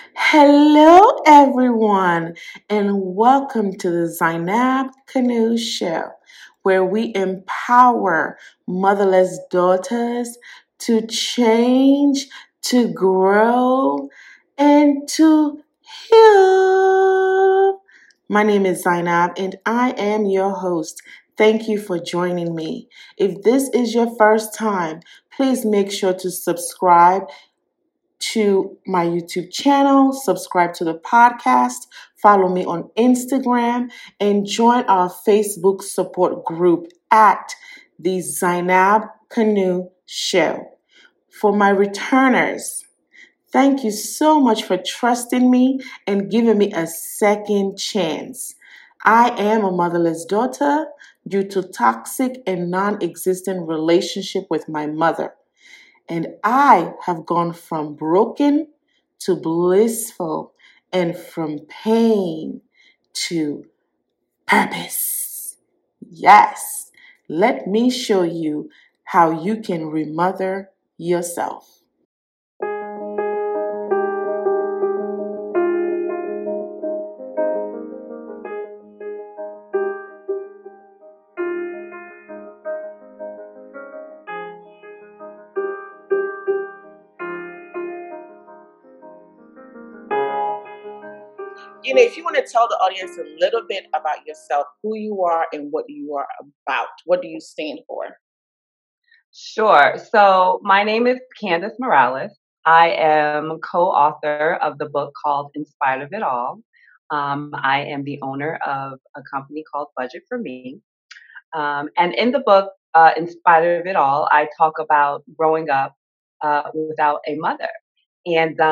Hello, everyone, and welcome to the Zainab Canoe Show, where we empower motherless daughters to change, to grow, and to heal. My name is Zainab, and I am your host. Thank you for joining me. If this is your first time, please make sure to subscribe to my YouTube channel, subscribe to the podcast, follow me on Instagram, and join our Facebook support group at the Zainab Canoe Show. For my returners, thank you so much for trusting me and giving me a second chance. I am a motherless daughter due to toxic and non-existent relationship with my mother. And I have gone from broken to blissful and from pain to purpose. Yes, let me show you how you can remother yourself. If you want to tell the audience a little bit about yourself, who you are and what you are about, what do you stand for? Sure. So my name is Candace Morales. I am co-author of the book called In Spite of It All. I am the owner of a company called Budget for Me. And in the book, In Spite of It All, I talk about growing up without a mother. And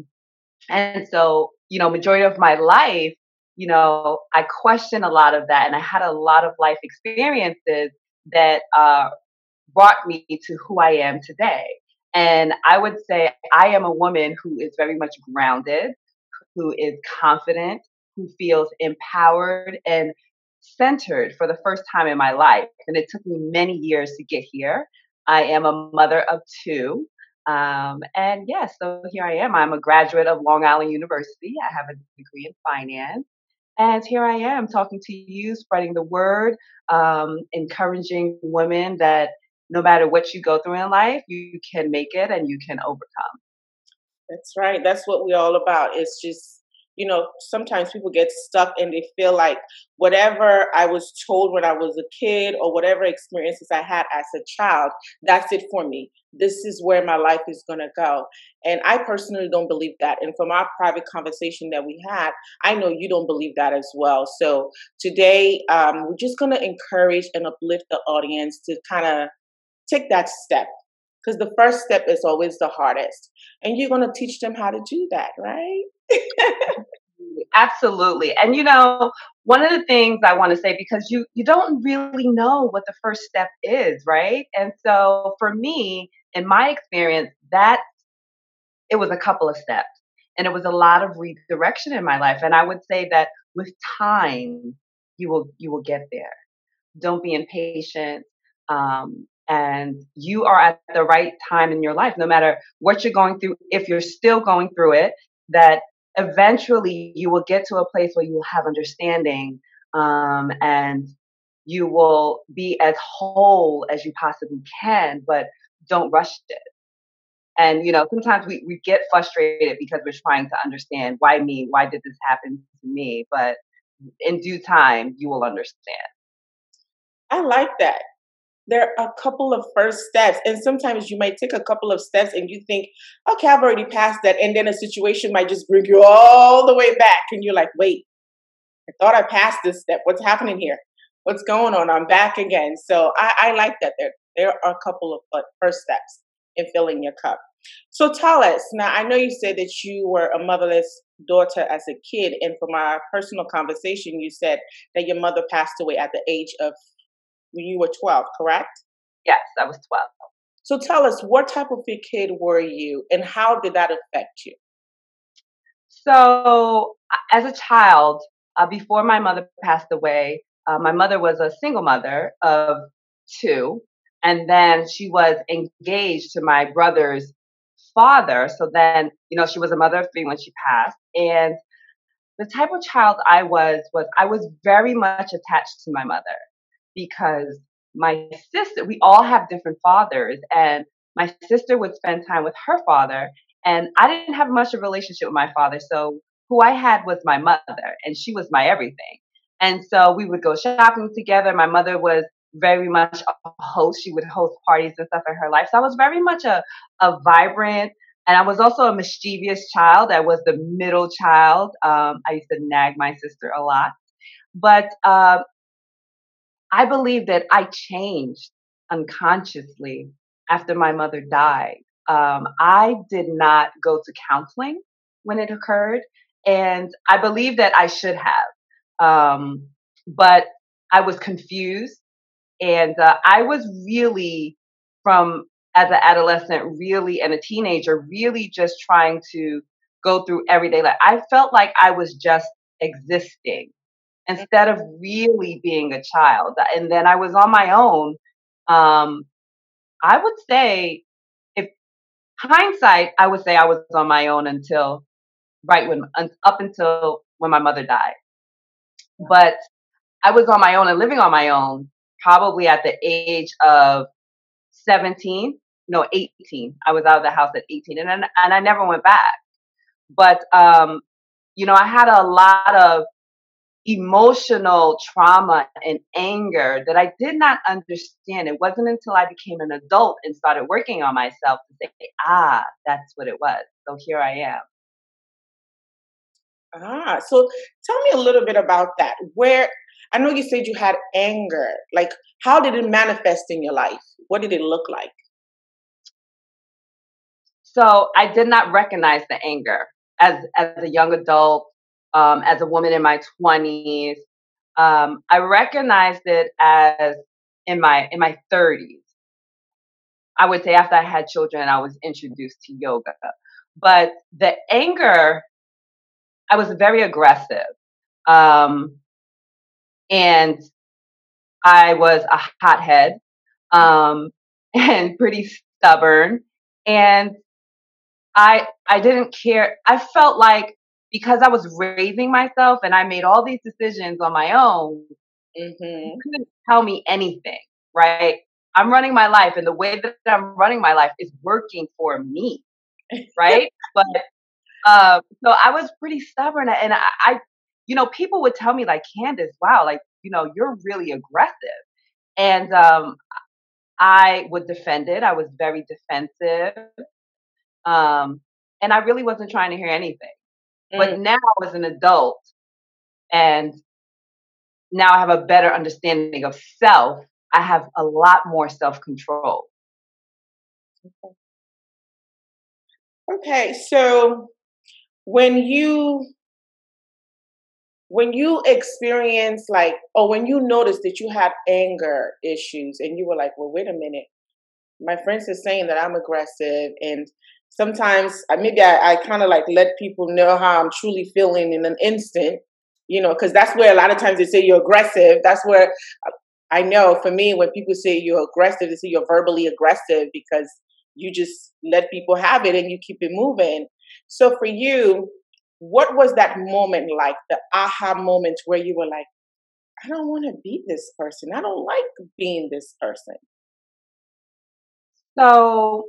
majority of my life, I question a lot of that, and I had a lot of life experiences that brought me to who I am today. And I would say I am a woman who is very much grounded, who is confident, who feels empowered and centered for the first time in my life. And it took me many years to get here. I am a mother of two. And yes, so here I am. I'm a graduate of Long Island University. I have a degree in finance. And here I am talking to you, spreading the word, encouraging women that no matter what you go through in life, you can make it and you can overcome. That's right. That's what we're all about. It's just, sometimes people get stuck and they feel like whatever I was told when I was a kid or whatever experiences I had as a child, that's it for me. This is where my life is going to go. And I personally don't believe that. And from our private conversation that we had, I know you don't believe that as well. So today, we're just going to encourage and uplift the audience to kind of take that step because the first step is always the hardest. And you're going to teach them how to do that, right? Absolutely. And one of the things I want to say, because you don't really know what the first step is, right? And so for me, in my experience, that it was a couple of steps and it was a lot of redirection in my life. And I would say that with time, you will get there. Don't be impatient. And you are at the right time in your life, no matter what you're going through. If you're still going through it, that eventually you will get to a place where you will have understanding, and you will be as whole as you possibly can, but don't rush it. And sometimes we get frustrated because we're trying to understand, why me? Why did this happen to me? But in due time, you will understand. I like that. There are a couple of first steps. And sometimes you might take a couple of steps and you think, okay, I've already passed that. And then a situation might just bring you all the way back. And you're like, wait, I thought I passed this step. What's happening here? What's going on? I'm back again. So I like that. There are a couple of first steps in filling your cup. So tell us, now I know you said that you were a motherless daughter as a kid. And from our personal conversation, you said that your mother passed away at the age of when you were 12, correct? Yes, I was 12. So tell us, what type of a kid were you and how did that affect you? So, as a child, before my mother passed away, my mother was a single mother of two, and then she was engaged to my brother's father. So then, she was a mother of three when she passed. And the type of child was I was very much attached to my mother because my sister, we all have different fathers, and my sister would spend time with her father, and I didn't have much of a relationship with my father. So who I had was my mother, and she was my everything. And so we would go shopping together. My mother was very much a host. She would host parties and stuff in her life. So I was very much a vibrant, and I was also a mischievous child. I was the middle child. I used to nag my sister a lot. But I believe that I changed unconsciously after my mother died. I did not go to counseling when it occurred, and I believe that I should have. But I was confused, and I was really, from as an adolescent, really, and a teenager, really just trying to go through everyday life. I felt like I was just existing instead of really being a child. And then I was on my own. Um, I would say, if hindsight, I would say I was on my own until up until when my mother died. But I was on my own and living on my own probably at the age of 17, no, 18. I was out of the house at 18, and I never went back. But I had a lot of emotional trauma and anger that I did not understand. It wasn't until I became an adult and started working on myself to say, that's what it was. So here I am. So tell me a little bit about that. Where I know you said you had anger. Like, how did it manifest in your life? What did it look like? So I did not recognize the anger as a young adult, as a woman in my 20s. I recognized it as in my 30s. I would say after I had children, I was introduced to yoga. But the anger, I was very aggressive. Um, and I was a hothead, um, and pretty stubborn. And I didn't care. I felt like because I was raising myself and I made all these decisions on my own, you Mm-hmm. couldn't tell me anything, right? I'm running my life, and the way that I'm running my life is working for me, right? But so I was pretty stubborn, and people would tell me like, Candace, wow, like you're really aggressive, and I would defend it. I was very defensive, um, and I really wasn't trying to hear anything. But Mm. now, as an adult, and now I have a better understanding of self, I have a lot more self control. Okay, so when you when you experience like, or when you noticed that you had anger issues, and you were like, well, wait a minute, my friends are saying that I'm aggressive, and sometimes maybe I kind of like let people know how I'm truly feeling in an instant, because that's where a lot of times they say you're aggressive. That's where I know for me, when people say you're aggressive, they say you're verbally aggressive because you just let people have it and you keep it moving. So for you, what was that moment like, the aha moment where you were like, I don't want to be this person. I don't like being this person. So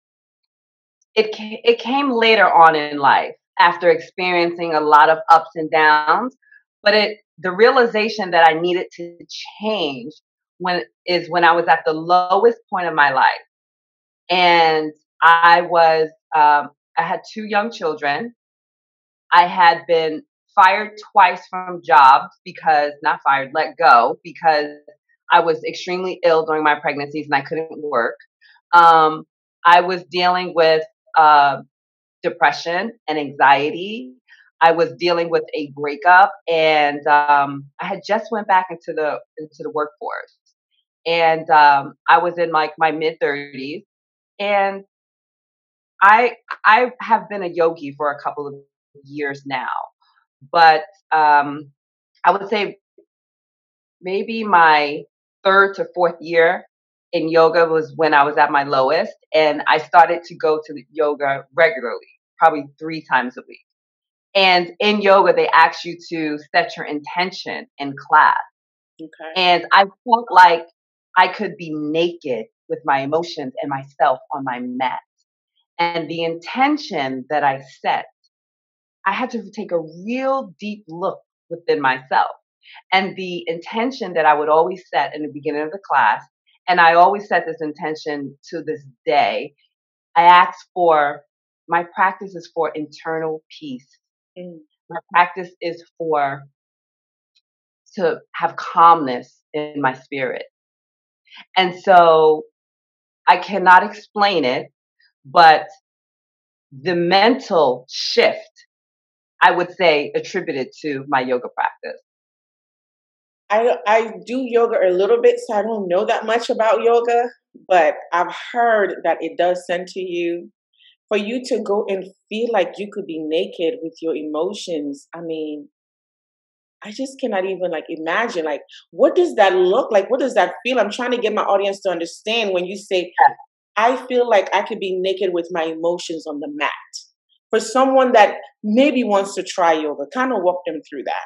it came later on in life after experiencing a lot of ups and downs, but the realization that I needed to change when I was at the lowest point of my life, and I was I had two young children. I had been fired twice from jobs, because not fired, let go, because I was extremely ill during my pregnancies and I couldn't work. Um, I was dealing with uh, depression and anxiety. I was dealing with a breakup, and I had just went back into the workforce, and I was in like my mid 30s, and I I have been a yogi for a couple of years now, but I would say maybe my third to fourth year. in yoga was when I was at my lowest, and I started to go to yoga regularly, probably 3 times a week. And in yoga, they ask you to set your intention in class. Okay. And I felt like I could be naked with my emotions and myself on my mat. And the intention that I set, I had to take a real deep look within myself. And the intention that I would always set in the beginning of the class, and I always set this intention to this day, I asked for my practice is for internal peace. Mm. My practice is for to have calmness in my spirit. And so I cannot explain it, but the mental shift, I would say, attributed to my yoga practice. I do yoga a little bit, so I don't know that much about yoga, but I've heard that it does center you. For you to go and feel like you could be naked with your emotions, I mean, I just cannot even like imagine like what does that look like? What does that feel? I'm trying to get my audience to understand when you say I feel like I could be naked with my emotions on the mat. For someone that maybe wants to try yoga, kind of walk them through that.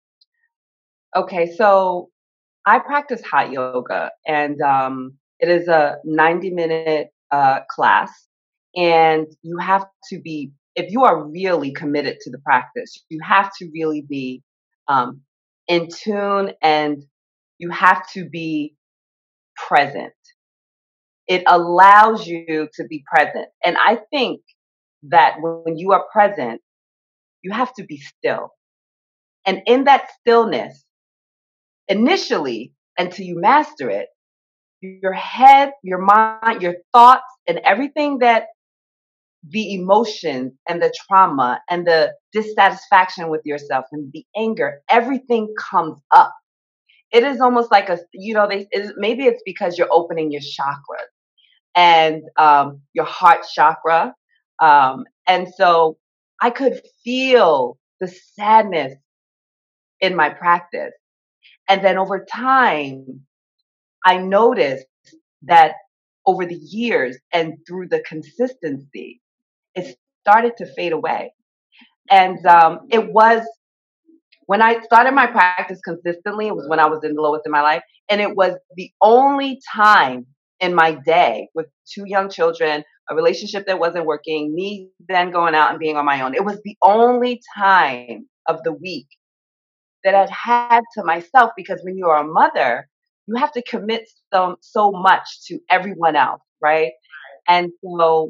Okay, so I practice hot yoga, and it is a 90-minute class. And you have to be, if you are really committed to the practice, you have to really be um, in tune, and you have to be present. It allows you to be present. And I think that when you are present, you have to be still. And in that stillness, initially, until you master it, your head, your mind, your thoughts, and everything that the emotions and the trauma and the dissatisfaction with yourself and the anger, everything comes up. It is almost like maybe it's because you're opening your chakras and your heart chakra. And so I could feel the sadness in my practice. And then over time, I noticed that over the years and through the consistency, it started to fade away. And it was when I started my practice consistently, it was when I was in the lowest in my life. And it was the only time in my day with 2 young children, a relationship that wasn't working, me then going out and being on my own. It was the only time of the week that I'd had to myself because when you're a mother, you have to commit so much to everyone else, right? And so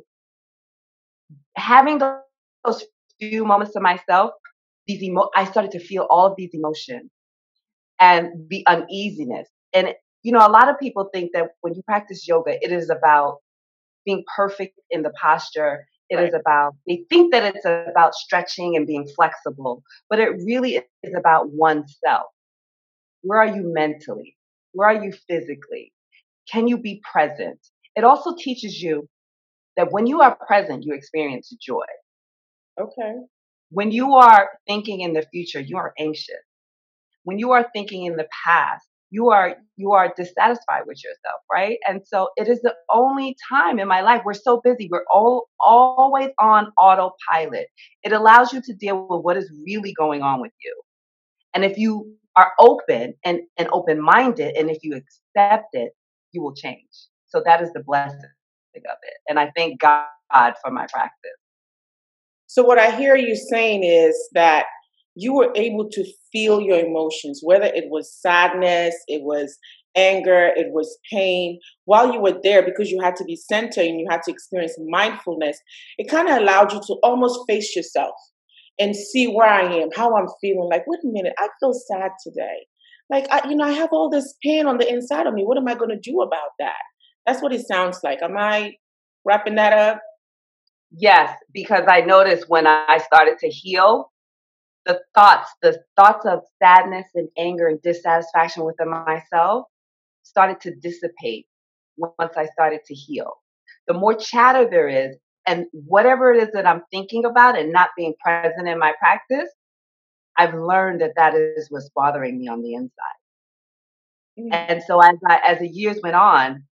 having those few moments to myself, I started to feel all of these emotions and the uneasiness. And a lot of people think that when you practice yoga, it is about being perfect in the posture. It Right. is about, they think that it's about stretching and being flexible, but it really is about oneself. Where are you mentally? Where are you physically? Can you be present? It also teaches you that when you are present, you experience joy. Okay. When you are thinking in the future, you are anxious. When you are thinking in the past, you are dissatisfied with yourself, right? And so it is the only time in my life we're so busy. We're all always on autopilot. It allows you to deal with what is really going on with you. And if you are open and open minded, and if you accept it, you will change. So that is the blessing of it. And I thank God for my practice. So what I hear you saying is that you were able to feel your emotions, whether it was sadness, it was anger, it was pain, while you were there because you had to be centered and you had to experience mindfulness. It kind of allowed you to almost face yourself and see where I am, how I'm feeling. Like, wait a minute, I feel sad today. Like, I have all this pain on the inside of me. What am I going to do about that? That's what it sounds like. Am I wrapping that up? Yes, because I noticed when I started to heal, the thoughts of sadness and anger and dissatisfaction within myself started to dissipate once I started to heal. The more chatter there is, and whatever it is that I'm thinking about and not being present in my practice, I've learned that that is what's bothering me on the inside. Mm. And so as the years went on,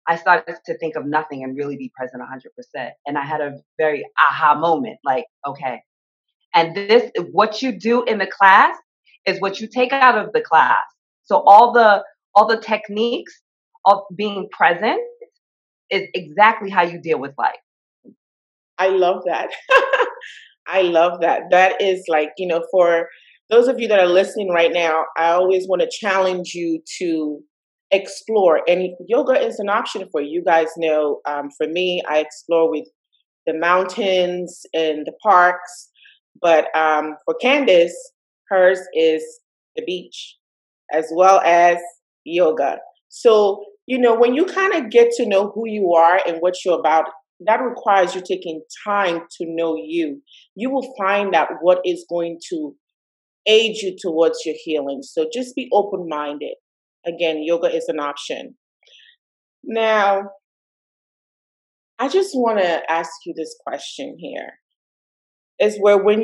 I started to think of nothing and really be present 100%. And I had a very aha moment, like, okay. And this, what you do in the class is what you take out of the class. So all the techniques of being present is exactly how you deal with life. I love that. I love that. That is like, for those of you that are listening right now, I always want to challenge you to explore. And yoga is an option for you. You guys know, for me, I explore with the mountains and the parks. But for Candace, hers is the beach as well as yoga. So, when you kind of get to know who you are and what you're about, that requires you taking time to know you. You will find out what is going to aid you towards your healing. So just be open minded. Again, yoga is an option. Now, I just want to ask you this question here. Is where when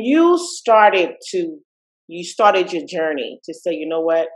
you started your journey to say, you know what,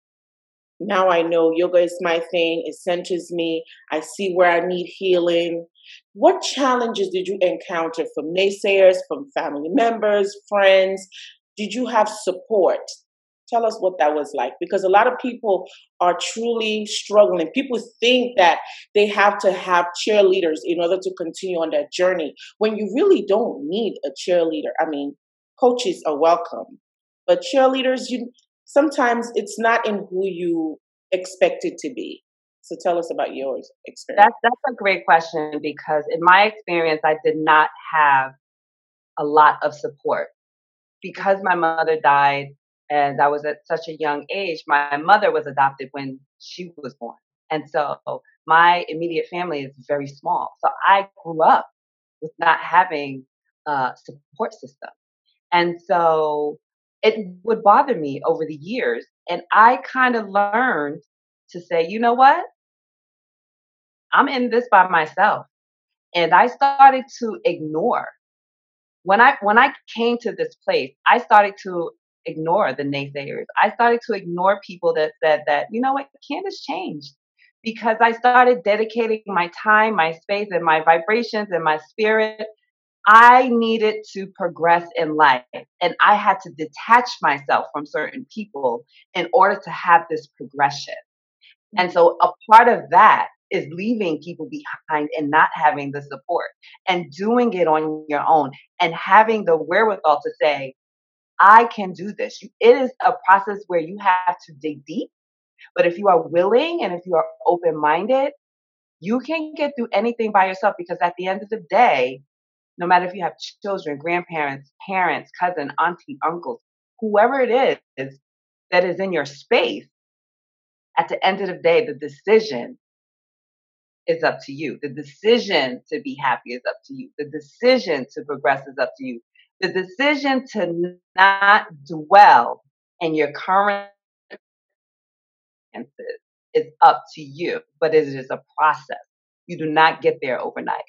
now I know yoga is my thing. It centers me. I see where I need healing. What challenges did you encounter from naysayers, from family members, friends? Did you have support? Tell us what that was like, because a lot of people are truly struggling. People think that they have to have cheerleaders in order to continue on that journey when you really don't need a cheerleader. I mean, coaches are welcome, but cheerleaders, sometimes it's not in who you expect it to be. So tell us about your experience. That's a great question because in my experience, I did not have a lot of support because my mother died and I was at such a young age. My mother was adopted when she was born, and so my immediate family is very small. So I grew up with not having a support system, and so it would bother me over the years. And I kind of learned to say, you know what? I'm in this by myself. And I started to ignore. When I came to this place, I started to ignore the naysayers. I started to ignore people that said that, you know what, Candace changed. Because I started dedicating my time, my space, and my vibrations and my spirit. I needed to progress in life. And I had to detach myself from certain people in order to have this progression. And so a part of that is leaving people behind and not having the support and doing it on your own and having the wherewithal to say, I can do this. It is a process where you have to dig deep. But if you are willing and if you are open minded, you can get through anything by yourself because at the end of the day, no matter if you have children, grandparents, parents, cousin, auntie, uncles, whoever it is that is in your space, at the end of the day, the decision is up to you. The decision to be happy is up to you. The decision to progress is up to you. The decision to not dwell in your current experiences is up to you, but it is a process. You do not get there overnight.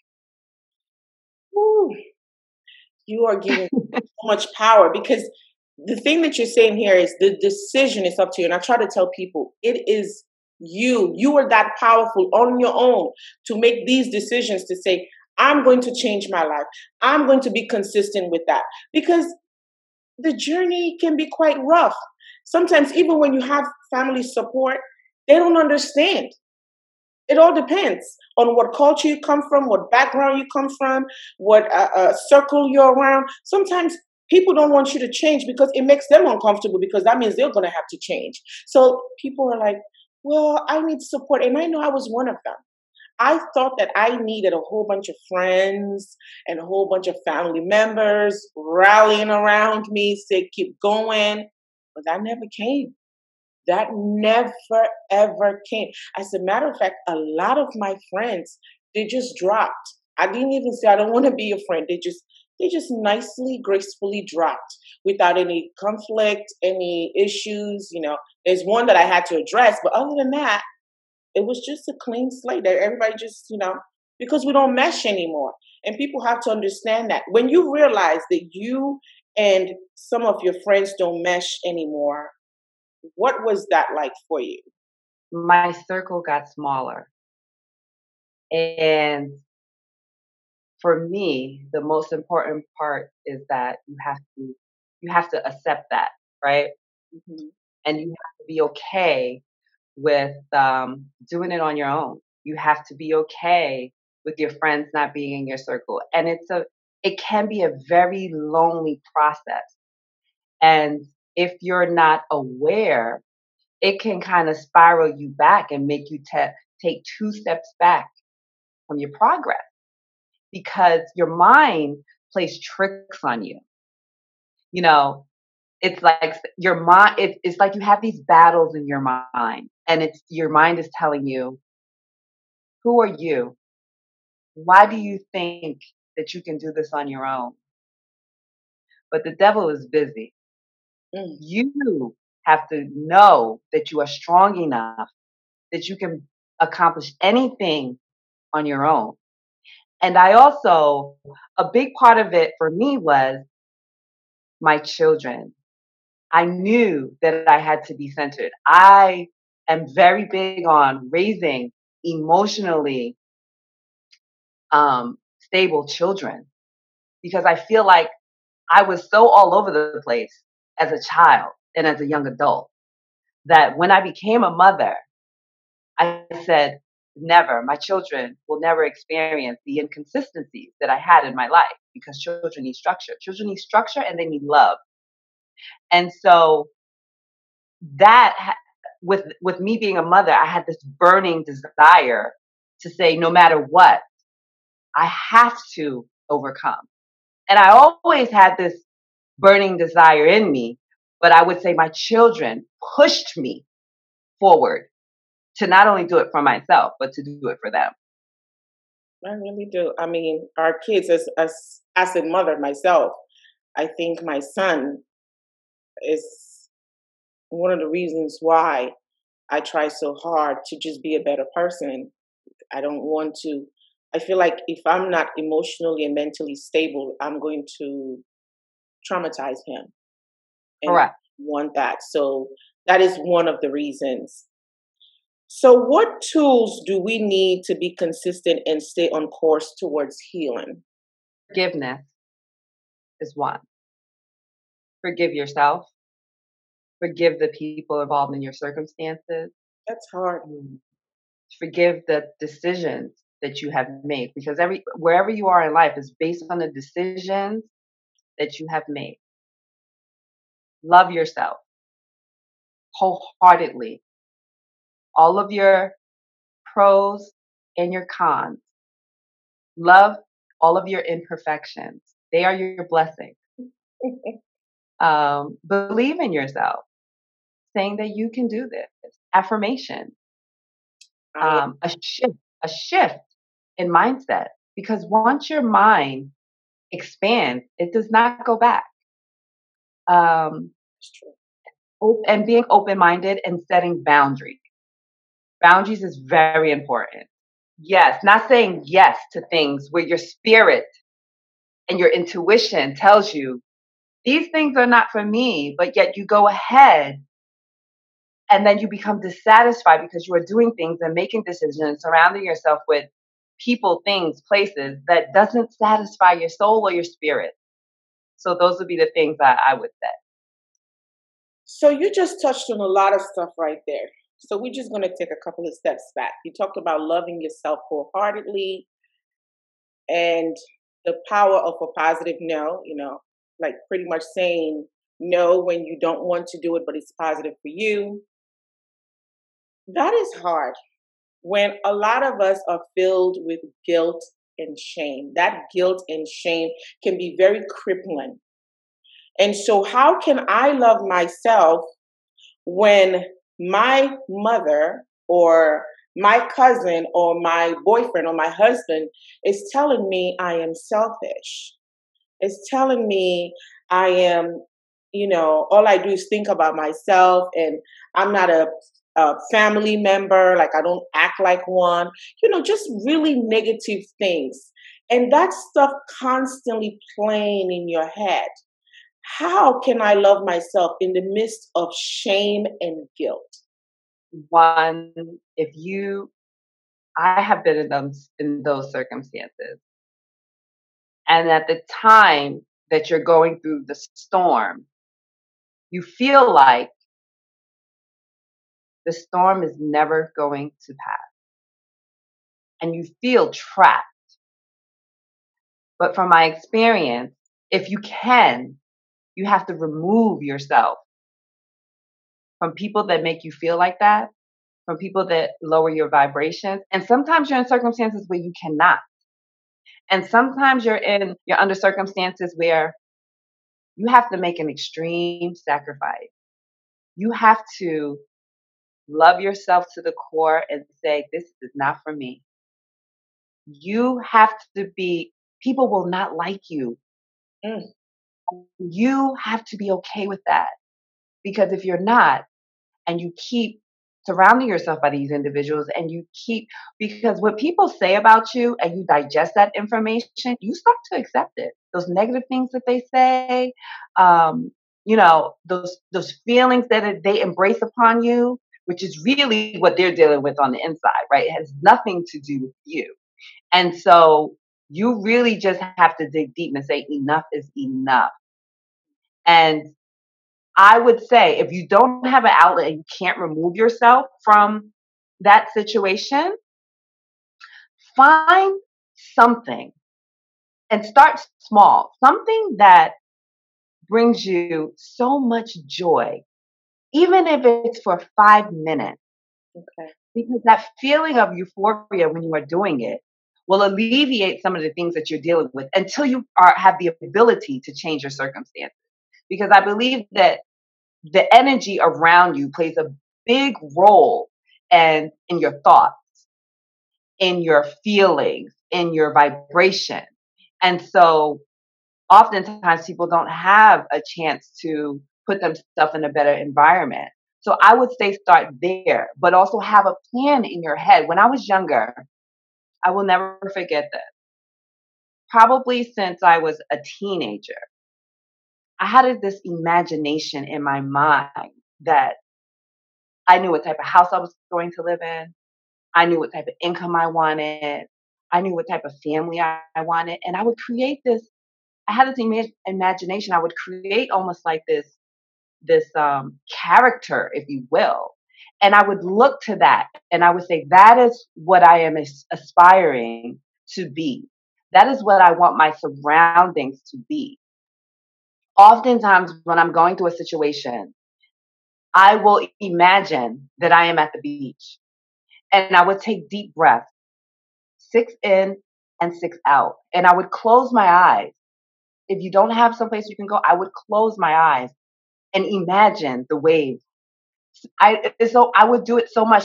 Woo, you are giving so much power, because the thing that you're saying here is the decision is up to you. And I try to tell people it is you. You are that powerful on your own to make these decisions to say, I'm going to change my life. I'm going to be consistent with that, because the journey can be quite rough. Sometimes, even when you have family support, they don't understand. It all depends on what culture you come from, what background you come from, what circle you're around. Sometimes people don't want you to change because it makes them uncomfortable, because that means they're going to have to change. So people are like, well, I need support. And I know I was one of them. I thought that I needed a whole bunch of friends and a whole bunch of family members rallying around me, say, keep going. But that never came. That never, ever came. As a matter of fact, a lot of my friends, they just dropped. I didn't even say I don't want to be a friend. They just nicely, gracefully dropped without any conflict, any issues. There's one that I had to address, but other than that, it was just a clean slate. That everybody just, because we don't mesh anymore. And people have to understand that when you realize that you and some of your friends don't mesh anymore, what was that like for you? My circle got smaller. And for me, the most important part is that you have to accept that, right? Mhm. And you have to be okay with doing it on your own. You have to be okay with your friends not being in your circle, and it can be a very lonely process. And if you're not aware, it can kind of spiral you back and make you take two steps back from your progress because your mind plays tricks on you. You know, it's like your mind, it's like you have these battles in your mind, and it's your mind is telling you, who are you? Why do you think that you can do this on your own? But the devil is busy. Mm. You have to know that you are strong enough that you can accomplish anything on your own. And I also, a big part of it for me was my children. I knew that I had to be centered. I am very big on raising emotionally stable children because I feel like I was so all over the place as a child and as a young adult that when I became a mother, I said, never, my children will never experience the inconsistencies that I had in my life because children need structure. Children need structure and they need love. And so that with me being a mother, I had this burning desire to say, no matter what, I have to overcome. And I always had this burning desire in me, but I would say my children pushed me forward to not only do it for myself, but to do it for them. I really do. I mean, our kids, as a mother myself, I think my son is one of the reasons why I try so hard to just be a better person. I don't want to. I feel like if I'm not emotionally and mentally stable, I'm going to traumatize him, and I Correct. want that. So that is one of the reasons. So, what tools do we need to be consistent and stay on course towards healing? Forgiveness is one. Forgive yourself. Forgive the people involved in your circumstances. That's hard. Mm. Forgive the decisions that you have made because wherever you are in life is based on the decisions that you have made. Love yourself wholeheartedly. All of your pros and your cons. Love all of your imperfections. They are your blessing. Believe in yourself, saying that you can do this. Affirmation, I a shift in mindset. Because once your mind expands, it does not go back. Um, That's true. and being open minded and setting boundaries. Boundaries is very important. Yes, not saying yes to things where your spirit and your intuition tells you these things are not for me, but yet you go ahead and then you become dissatisfied because you are doing things and making decisions, surrounding yourself with people, things, places that doesn't satisfy your soul or your spirit. So those would be the things that I would say. So you just touched on a lot of stuff right there. So we're just going to take a couple of steps back. You talked about loving yourself wholeheartedly and the power of a positive no, like pretty much saying no when you don't want to do it, but it's positive for you. That is hard when a lot of us are filled with guilt and shame. That guilt and shame can be very crippling. And so, how can I love myself when my mother or my cousin or my boyfriend or my husband is telling me I am selfish? Is telling me I am, all I do is think about myself and I'm not a family member, like I don't act like one, just really negative things. And that stuff constantly playing in your head. How can I love myself in the midst of shame and guilt? One, if you I have been in those circumstances. And at the time that you're going through the storm, you feel like the storm is never going to pass and you feel trapped. But from my experience, if you can, you have to remove yourself from people that make you feel like that, from people that lower your vibrations. And sometimes you're in circumstances where you cannot. And sometimes you're under circumstances where you have to make an extreme sacrifice. You have to love yourself to the core and say, this is not for me. You have to be, people will not like you. Mm. You have to be okay with that. Because if you're not, and you keep surrounding yourself by these individuals and you keep, because what people say about you and you digest that information, you start to accept it. Those negative things that they say, those feelings that they embrace upon you, which is really what they're dealing with on the inside, right? It has nothing to do with you. And so you really just have to dig deep and say, enough is enough. And I would say if you don't have an outlet and you can't remove yourself from that situation, find something and start small. Something that brings you so much joy, even if it's for 5 minutes. Okay. Because that feeling of euphoria when you are doing it will alleviate some of the things that you're dealing with until you have the ability to change your circumstances. Because I believe that the energy around you plays a big role and in your thoughts, in your feelings, in your vibration. And so oftentimes people don't have a chance to put themselves in a better environment. So I would say start there, but also have a plan in your head. When I was younger, I will never forget this. Probably since I was a teenager, I had this imagination in my mind that I knew what type of house I was going to live in. I knew what type of income I wanted. I knew what type of family I wanted. And I would create this. I had this imagination. I would create almost like this character, if you will. And I would look to that and I would say, that is what I am aspiring to be. That is what I want my surroundings to be. Oftentimes, when I'm going through a situation, I will imagine that I am at the beach and I would take deep breaths, 6 in and 6 out. And I would close my eyes. If you don't have someplace you can go, I would close my eyes and imagine the waves. I would do it so much.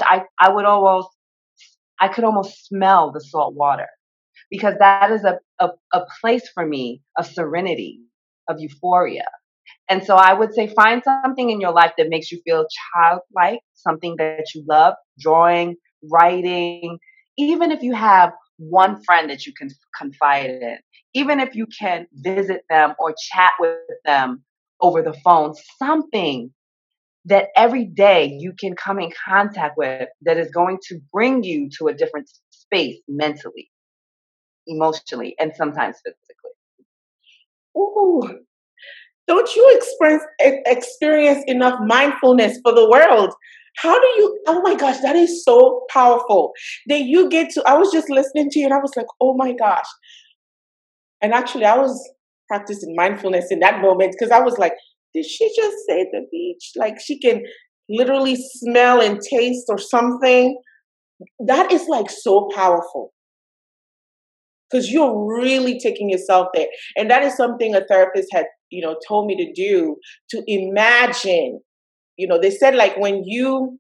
I could almost smell the salt water because that is a place for me of serenity, of euphoria. And so I would say find something in your life that makes you feel childlike, something that you love, drawing, writing, even if you have one friend that you can confide in, even if you can visit them or chat with them over the phone, something that every day you can come in contact with that is going to bring you to a different space mentally, emotionally, and sometimes physically. Ooh, don't you experience enough mindfulness for the world? How do you? Oh my gosh, that is so powerful. That you get to. I was just listening to you, and I was like, oh my gosh. And actually, I was practicing mindfulness in that moment because I was like, did she just say the beach? Like she can literally smell and taste or something. That is like so powerful because you're really taking yourself there. And that is something a therapist had, told me to do, to imagine. They said like when you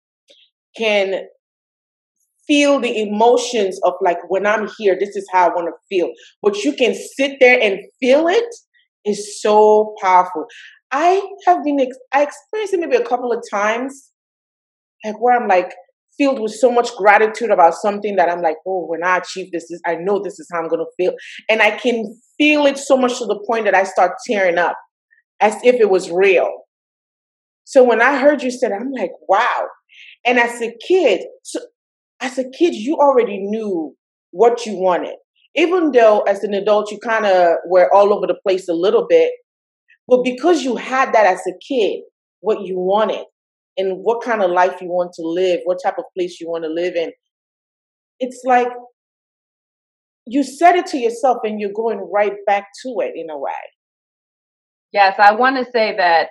can feel the emotions of like when I'm here, this is how I want to feel. But you can sit there and feel it is so powerful. I experienced it maybe a couple of times, like where I'm like filled with so much gratitude about something that I'm like, oh, when I achieve this, I know this is how I'm gonna feel. And I can feel it so much to the point that I start tearing up as if it was real. So when I heard you say that, I'm like, wow. And as a kid, so as a kid, you already knew what you wanted. Even though as an adult, you kind of were all over the place a little bit, but because you had that as a kid, what you wanted and what kind of life you want to live, what type of place you want to live in, it's like you said it to yourself and you're going right back to it in a way. Yes, I want to say that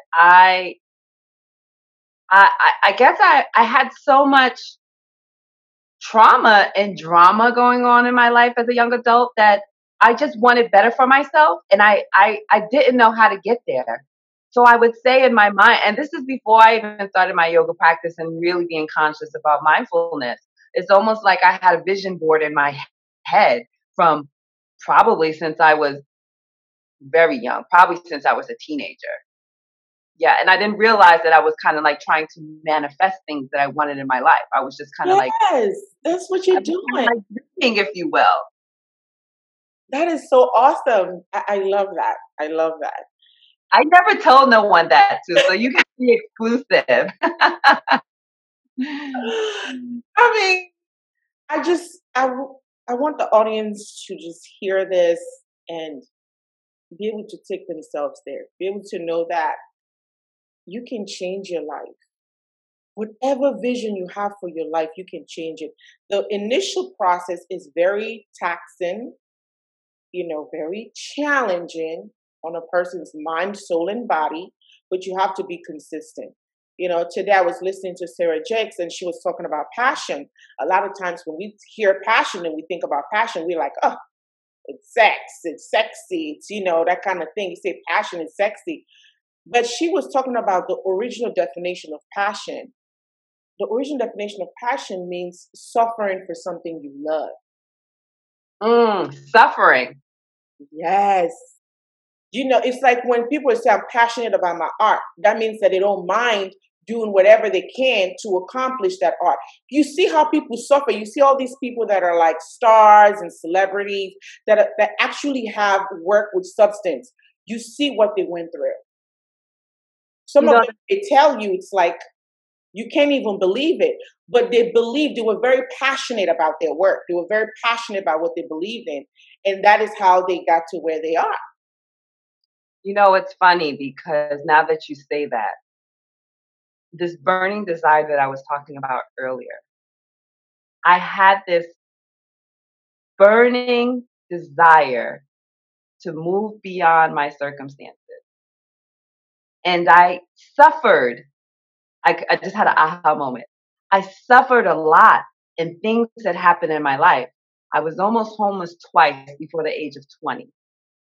I guess I had so much trauma and drama going on in my life as a young adult that I just wanted better for myself, and I didn't know how to get there. So I would say in my mind, and this is before I even started my yoga practice and really being conscious about mindfulness. It's almost like I had a vision board in my head from probably since I was very young, probably since I was a teenager. Yeah, and I didn't realize that I was kind of like trying to manifest things that I wanted in my life. I was just kind of like, Yes, that's what I you're was kind of doing. like dreaming, if you will. That is so awesome. I love that. I love that. I never told no one that too, so you can be exclusive. I mean, I just, I want the audience to just hear this and be able to take themselves there, be able to know that you can change your life. Whatever vision you have for your life, you can change it. The initial process is very taxing, very challenging on a person's mind, soul, and body, but you have to be consistent. Today I was listening to Sarah Jakes and she was talking about passion. A lot of times when we hear passion and we think about passion, we're like, oh, it's sex, it's sexy, it's, that kind of thing. You say passion is sexy. But she was talking about the original definition of passion. The original definition of passion means suffering for something you love. Suffering. Yes. It's like when people say I'm passionate about my art, that means that they don't mind doing whatever they can to accomplish that art. You see how people suffer. You see all these people that are like stars and celebrities that actually have work with substance. You see what they went through. Some You of know, them, they tell you, it's like you can't even believe it, but they believe, they were very passionate about their work. They were very passionate about what they believed in. And that is how they got to where they are. it's funny because now that you say that, this burning desire that I was talking about earlier, I had this burning desire to move beyond my circumstances. And I suffered. I just had an aha moment. I suffered a lot in things that happened in my life. I was almost homeless twice before the age of 20.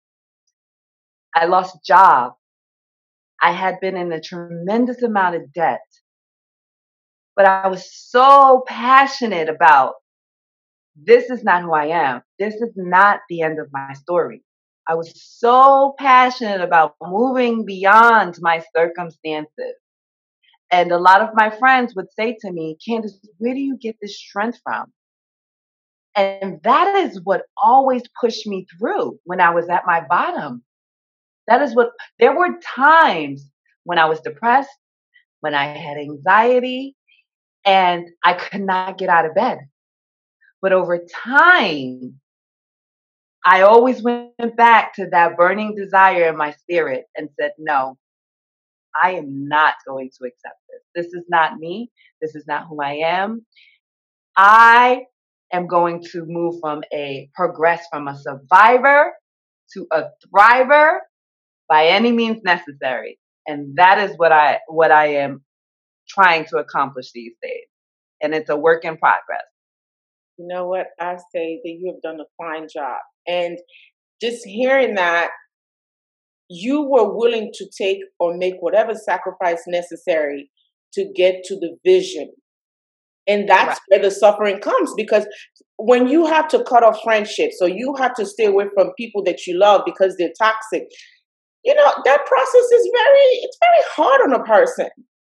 I lost job. I had been in a tremendous amount of debt, but I was so passionate about this is not who I am. This is not the end of my story. I was so passionate about moving beyond my circumstances. And a lot of my friends would say to me, Candace, where do you get this strength from? And that is what always pushed me through when I was at my bottom. There were times when I was depressed, when I had anxiety, and I could not get out of bed. But over time, I always went back to that burning desire in my spirit and said, no, I am not going to accept this. This is not me. This is not who I am. I am going to progress from a survivor to a thriver by any means necessary. And that is what I am trying to accomplish these days. And it's a work in progress. You know what? I say that you have done a fine job. And just hearing that you were willing to take or make whatever sacrifice necessary to get to the vision. And that's Right. where the suffering comes, because when you have to cut off friendships, or you have to stay away from people that you love because they're toxic, that process is it's very hard on a person.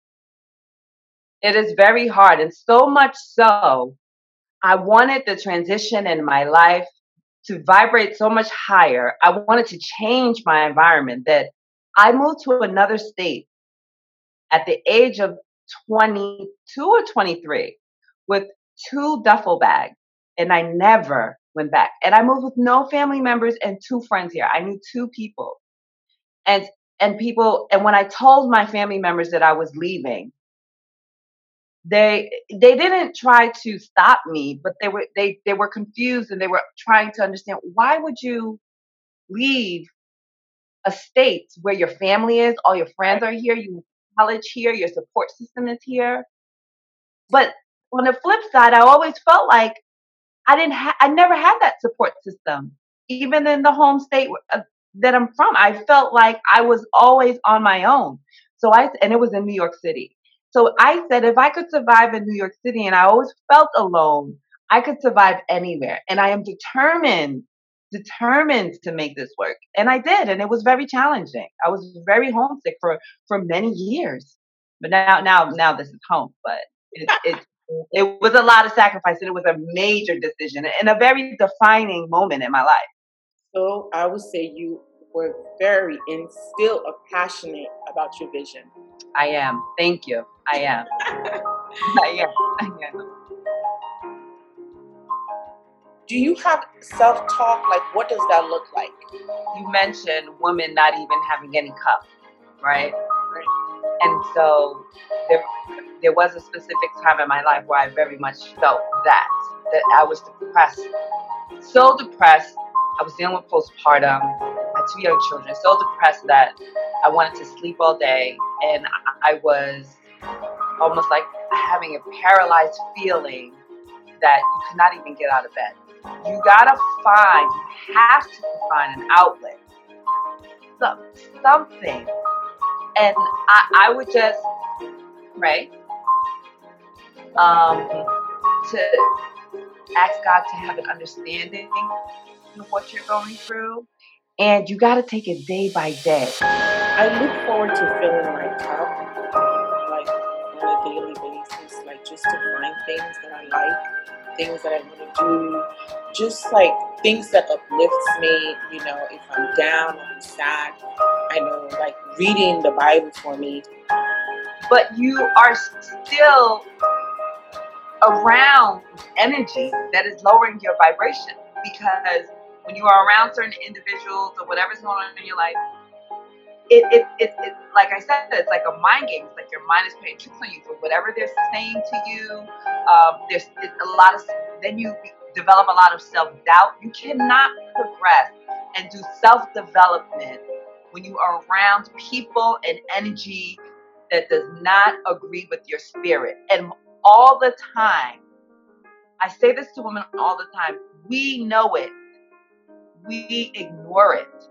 It is very hard. And so much so, I wanted the transition in my life to vibrate so much higher. I wanted to change my environment that I moved to another state at the age of 22 or 23 with 2 duffel bags, and I never went back. And I moved with no family members and 2 friends here. I knew 2 people. And and when I told my family members that I was leaving, they didn't try to stop me, but they were confused, and they were trying to understand, why would you leave a state where your family is, all your friends are here, you went to college here, your support system is here. But on the flip side, I always felt like I never had that support system. Even in the home state that I'm from, I felt like I was always on my own. And it was in New York City. So I said, if I could survive in New York City and I always felt alone, I could survive anywhere. And I am determined to make this work. And I did. And it was very challenging. I was very homesick for many years. But now this is home. But it was a lot of sacrifice, and it was a major decision and a very defining moment in my life. So I would say you were very and still are passionate about your vision. I am. Thank you. I am. I am. I am. Do you have self-talk? Like, what does that look like? You mentioned women not even having any cup, right? And so there was a specific time in my life where I very much felt that I was depressed. So depressed. I was dealing with postpartum. I had 2 young children. So depressed that I wanted to sleep all day, and I was almost like having a paralyzed feeling that you could not even get out of bed. You have to find an outlet, something. And I would just pray to ask God to have an understanding of what you're going through. And you got to take it day by day. I look forward to feeling like top, like on a daily basis, like just to find things that I like, things that I want to do, just like things that uplifts me. You know, if I'm down or I'm sad, I know like reading the Bible for me. But you are still around energy that is lowering your vibration, because when you are around certain individuals or whatever's going on in your life, it like I said, it's like a mind game. It's like your mind is playing tricks on you for whatever they're saying to you. There's a lot of then you develop a lot of self-doubt. You cannot progress and do self-development when you are around people and energy that does not agree with your spirit. And all the time, I say this to women all the time, we know it. We ignore it.